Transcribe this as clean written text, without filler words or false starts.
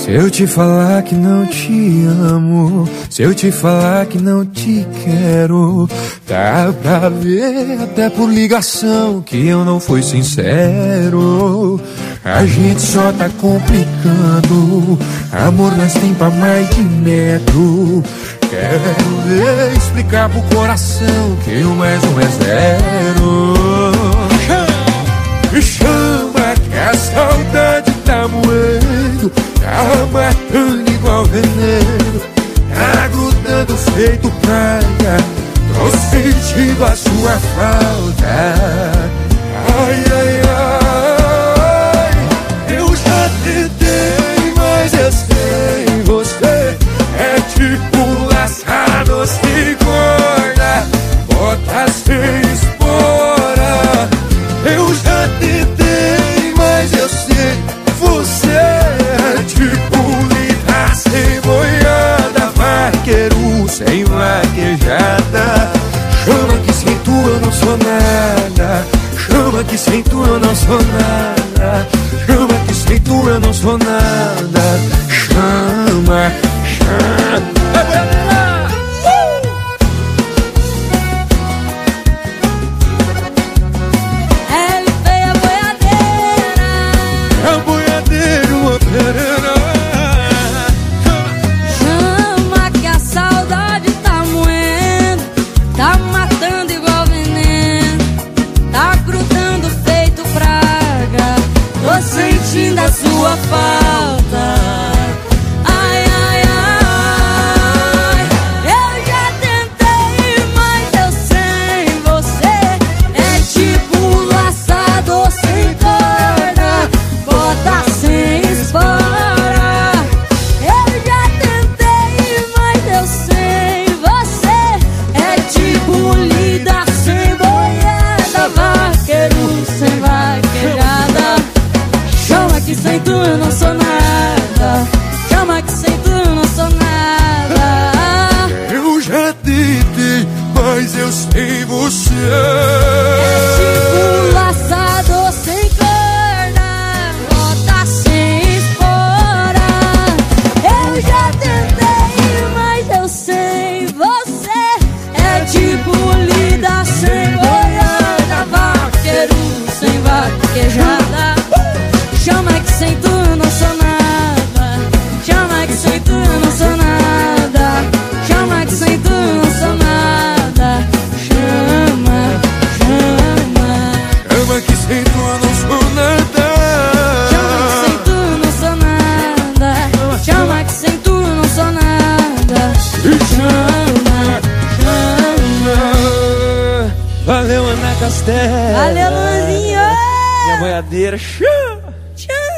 Se eu te falar que não te amo, se eu te falar que não te quero, dá pra ver até por ligação que eu não fui sincero. A gente só tá complicando, amor nós tem pra mais de metro. Quero ver explicar pro coração que 1 mais 1 é 0. Chama que a saudade tá moendo, tá matando igual veneno, tá grudando feito praia, tô sentindo a sua falta. Ai, ai, ai, eu já tentei, mas eu sei, você é tipo laçado sem corda, bota sem espora. Eu já tentei, mas eu sei, você é tipo lida sem boiada, vaqueiro sem vaquejada. Chama que sem tu eu não sou nada, chama que sem tu eu não sou nada, chama que sem tu eu não sou nada. Chama, chama. Chama que a saudade tá moendo, tá matando igual veneno, tá grudando feito praga, tô sentindo a sua falta. Ai, ai, ai, eu já tentei, mas eu sei, você é tipo laçador sem corda, bota sem espora. Sem tu eu não sou nada, chama que sem tu eu não sou nada. Eu já tentei, mas eu sei você é tipo laçador sem corda, bota sem espora. Eu já tentei, mas eu sei, você é tipo lida sem boiada, vaqueiro sem vaquejada. Chama que sem tu eu não sou nada, chama que sem tu eu não sou nada, chama que sem tu eu não sou nada. Chama, chama. Chama que sem tu eu não sou nada, chama que sem tu eu não sou nada, chama que sem tu eu não sou nada. Chama, chama. Valeu, Ana Castela. Valeu, Luzinho. Minha boiadeira. Tchau.